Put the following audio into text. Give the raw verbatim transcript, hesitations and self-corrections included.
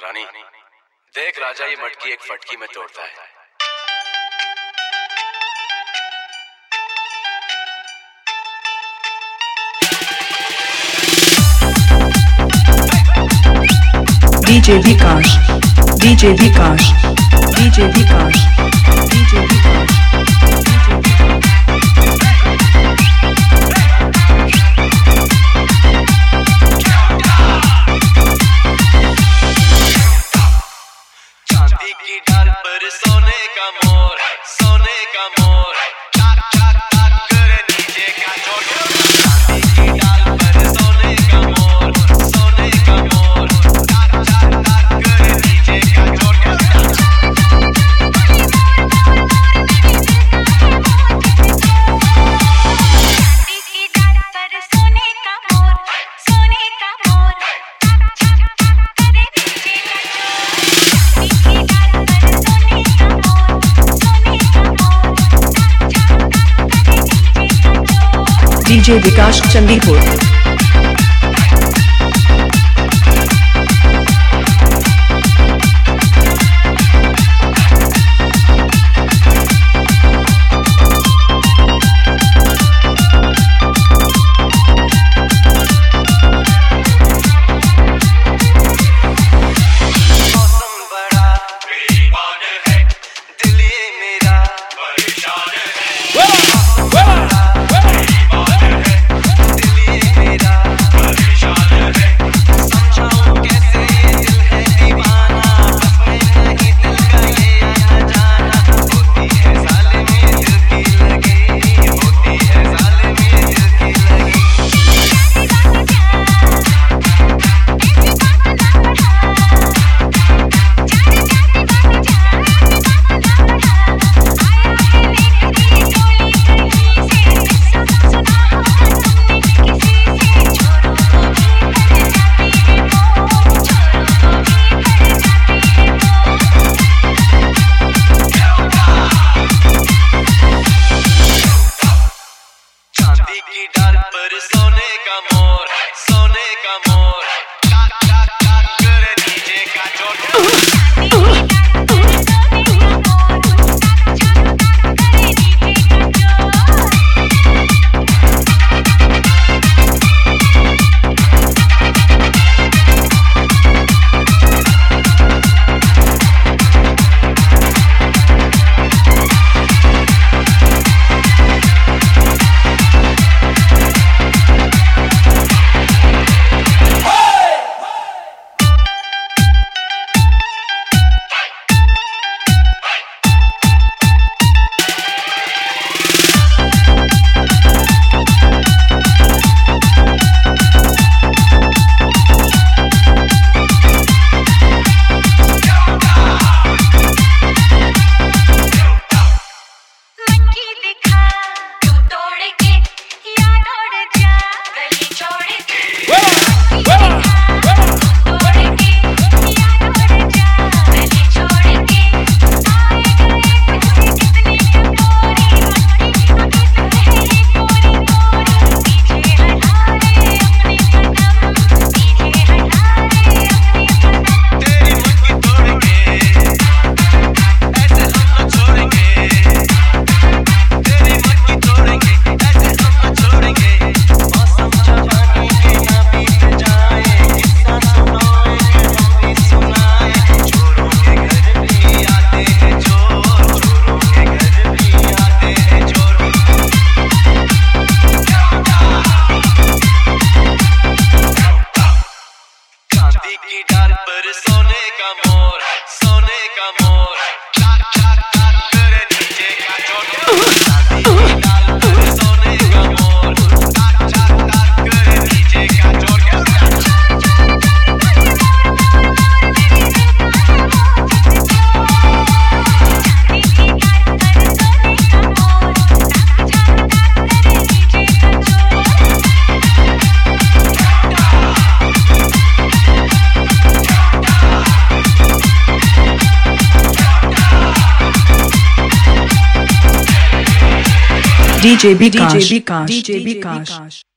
रानी देख राजा ये मटकी एक फटकी में तोड़ता है। DJ Vikas DJ Vikas DJ Vikas DJ Vikas चांदी की डाल पर सोने का मोर, सोने का मोर टाक टाक टाक करे नीचे का चोट। चांदी की डाल पर सोने का मोर, सोने का मोर टाक टाक टाक करे नीचे का चोट। डीजे विकास चंदीपुर की डाल पर सोने का मोर, सोने का मोर टाक टाक टाक करे नीचे का चोट। की डाल पर सोने का मोर, सोने का मोर टाक टाक टाक करे नीचे का चोट। चांदी की डाल पर सोने का मोर टाक टाक टाक करे नीचे का चोट। डीजे विकास डीजे विकास